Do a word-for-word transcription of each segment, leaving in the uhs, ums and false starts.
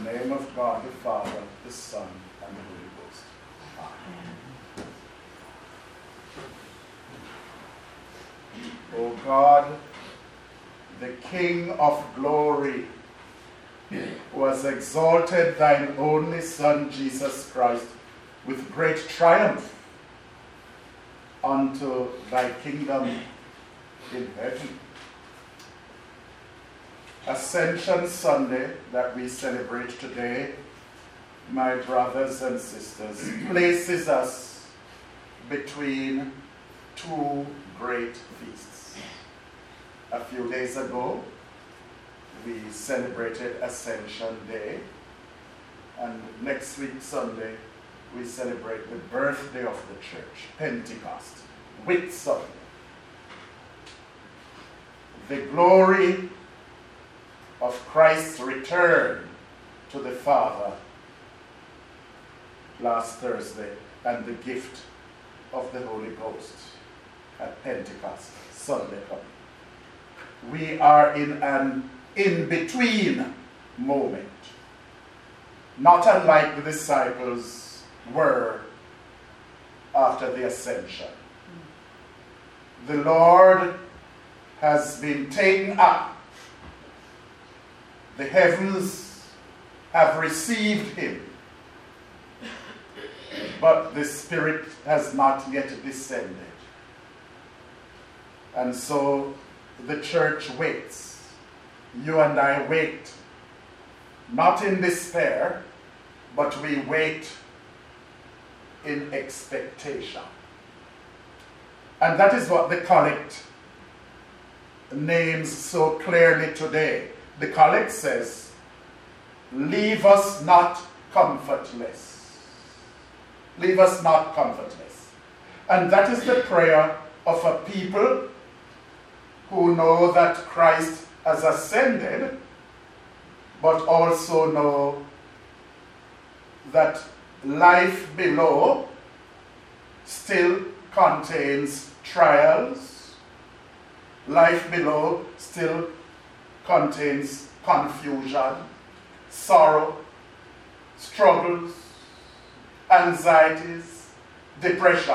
name of God the Father, the Son, and the Holy Ghost. Amen. O God, the King of glory, who has exalted thine only Son, Jesus Christ, with great triumph unto thy kingdom in heaven. Ascension Sunday that we celebrate today, my brothers and sisters, places us between two great feasts. A few days ago, we celebrated Ascension Day, and next week, Sunday, we celebrate the birthday of the church, Pentecost, Whit Sunday. The glory of Christ's return to the Father last Thursday, and the gift of the Holy Ghost at Pentecost, Sunday coming. We are in an in-between moment, not unlike the disciples were after the ascension. The Lord has been taken up. The heavens have received him, but the Spirit has not yet descended. And so the church waits. You and I wait, not in despair, but we wait in expectation. And that is what the collect names so clearly today. The collect says, leave us not comfortless. Leave us not comfortless. And that is the prayer of a people who know that Christ has ascended, but also know that life below still contains trials. Life below still contains confusion, sorrow, struggles, anxieties, depression.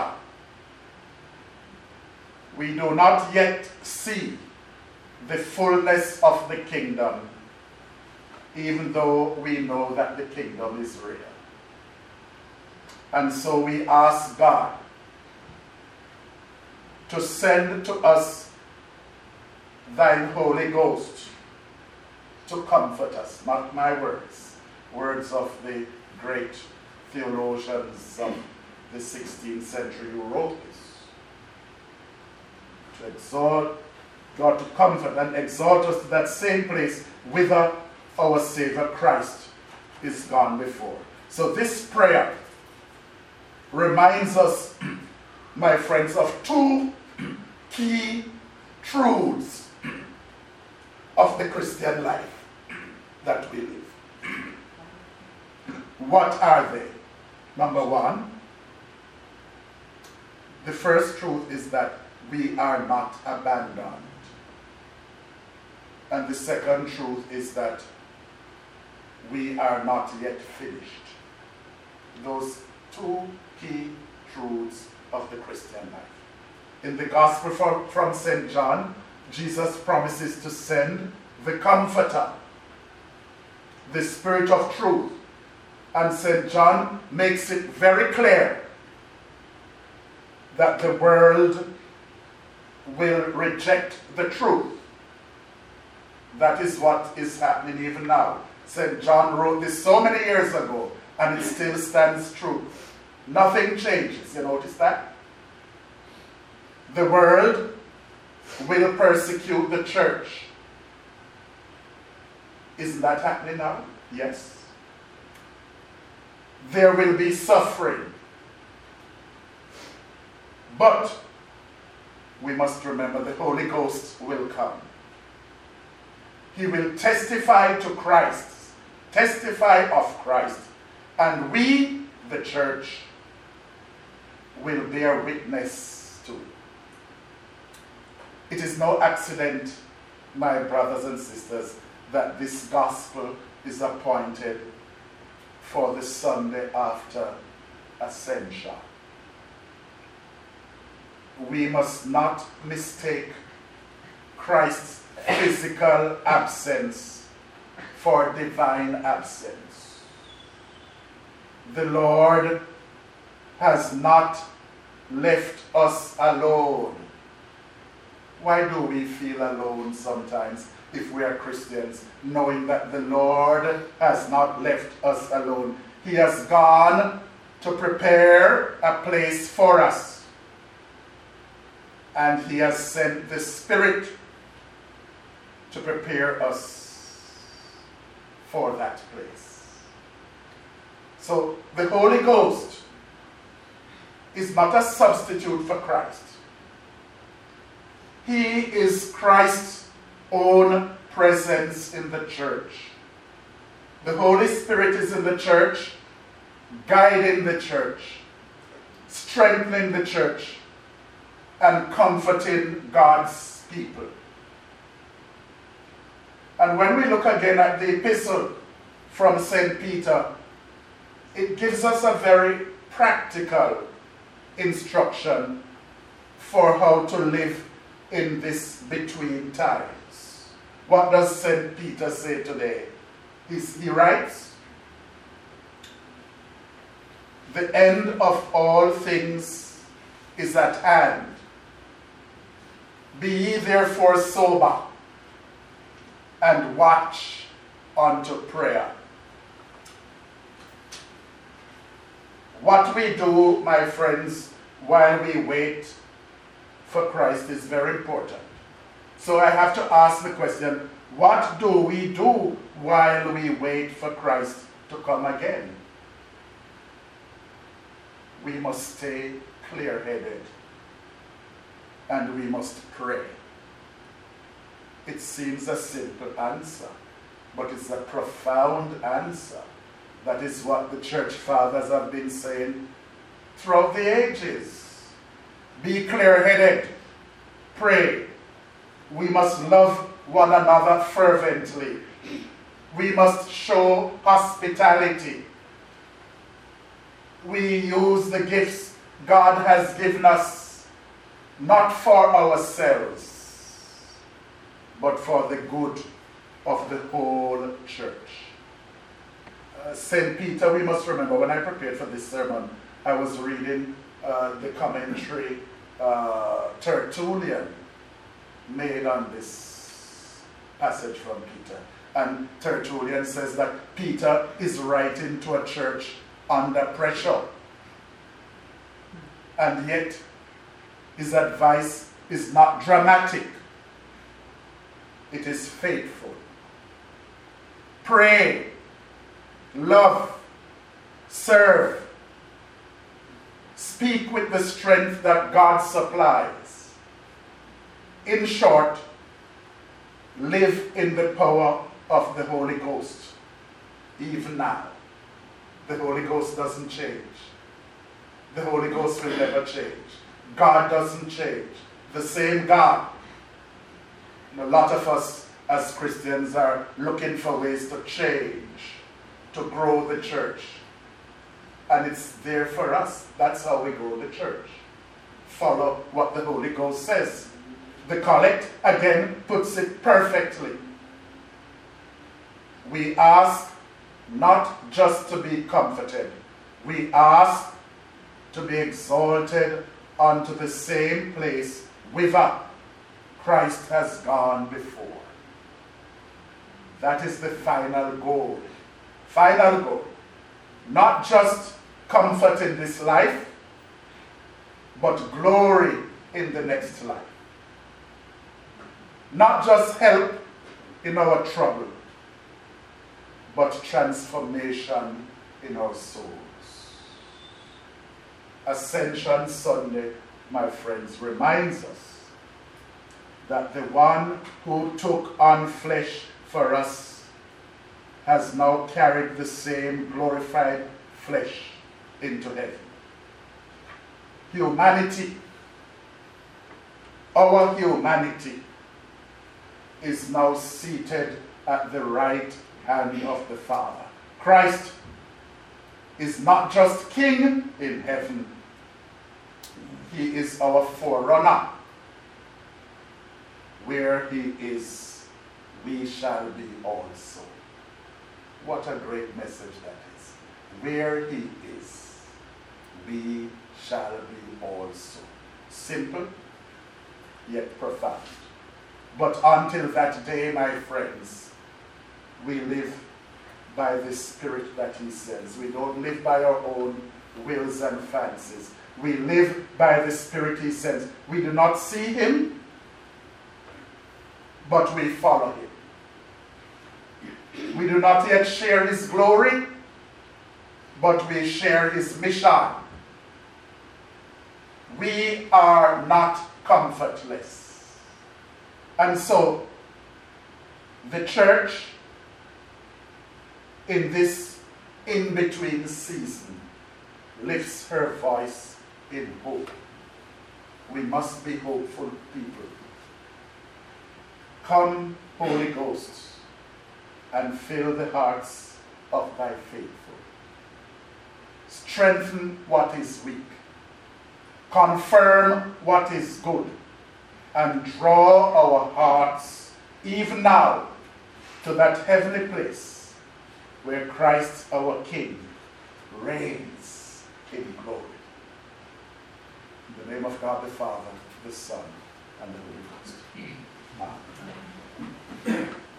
We do not yet see the fullness of the kingdom, even though we know that the kingdom is real. And so we ask God to send to us thine Holy Ghost to comfort us, not my words, words of the great theologians of the sixteenth century who wrote this. To exalt God, to comfort and exalt us to that same place whither our Savior Christ is gone before. So this prayer reminds us, my friends, of two key truths of the Christian life that we live. What are they? Number one, the first truth is that we are not abandoned. And the second truth is that we are not yet finished. Those two key truths of the Christian life. In the Gospel from, from Saint John, Jesus promises to send the Comforter, the Spirit of truth. And Saint John makes it very clear that the world will reject the truth. That is what is happening even now. Saint John wrote this so many years ago, and it still stands true. Nothing changes. You notice that? The world will persecute the church. Isn't that happening now? Yes. There will be suffering. But we must remember the Holy Ghost will come. He will testify to Christ, testify of Christ, and we, the church, will bear witness to it. It is no accident, my brothers and sisters, that this gospel is appointed for the Sunday after Ascension. We must not mistake Christ's physical absence for divine absence. The Lord has not left us alone. Why do we feel alone sometimes if we are Christians, knowing that the Lord has not left us alone? He has gone to prepare a place for us. And he has sent the Spirit to prepare us for that place. So the Holy Ghost is not a substitute for Christ. He is Christ's own presence in the church. The Holy Spirit is in the church, guiding the church, strengthening the church, and comforting God's people. And when we look again at the epistle from Saint Peter, it gives us a very practical instruction for how to live in this between times. What does Saint Peter say today? He's, he writes, "The end of all things is at hand. Be ye therefore sober, and watch unto prayer." What we do, my friends, while we wait for Christ is very important. So I have to ask the question, what do we do while we wait for Christ to come again? We must stay clear-headed, and we must pray. It seems a simple answer, but it's a profound answer. That is what the church fathers have been saying throughout the ages. Be clear-headed. Pray. We must love one another fervently. We must show hospitality. We use the gifts God has given us not for ourselves, but for the good of the whole church. Uh, Saint Peter, we must remember, when I prepared for this sermon, I was reading uh, the commentary uh, Tertullian made on this passage from Peter. And Tertullian says that Peter is writing to a church under pressure. And yet, his advice is not dramatic. It is faithful. Pray, love, serve. Speak with the strength that God supplies. In short, live in the power of the Holy Ghost. Even now, the Holy Ghost doesn't change. The Holy Ghost will never change. God doesn't change. The same God. And a lot of us as Christians are looking for ways to change, to grow the church. And it's there for us. That's how we grow the church. Follow what the Holy Ghost says. The collect, again, puts it perfectly. We ask not just to be comforted. We ask to be exalted unto the same place whither Christ has gone before. That is the final goal. Final goal. Not just comfort in this life, but glory in the next life. Not just help in our trouble, but transformation in our souls. Ascension Sunday, my friends, reminds us that the one who took on flesh for us has now carried the same glorified flesh into heaven. Humanity, our humanity, is now seated at the right hand of the Father. Christ is not just King in heaven, he is our forerunner. Where he is, we shall be also. What a great message that is. Where he is, we shall be also. Simple, yet profound. But until that day, my friends, we live by the Spirit that he sends. We don't live by our own wills and fancies. We live by the Spirit he sends. We do not see him, but we follow him. We do not yet share his glory, but we share his mission. We are not comfortless. And so, the church in this in-between season lifts her voice in hope. We must be hopeful people. Come, Holy Ghost, and fill the hearts of thy faithful. Strengthen what is weak. Confirm what is good. And draw our hearts, even now, to that heavenly place where Christ our King reigns in glory. In the name of God the Father, the Son, and the Holy Ghost. Amen.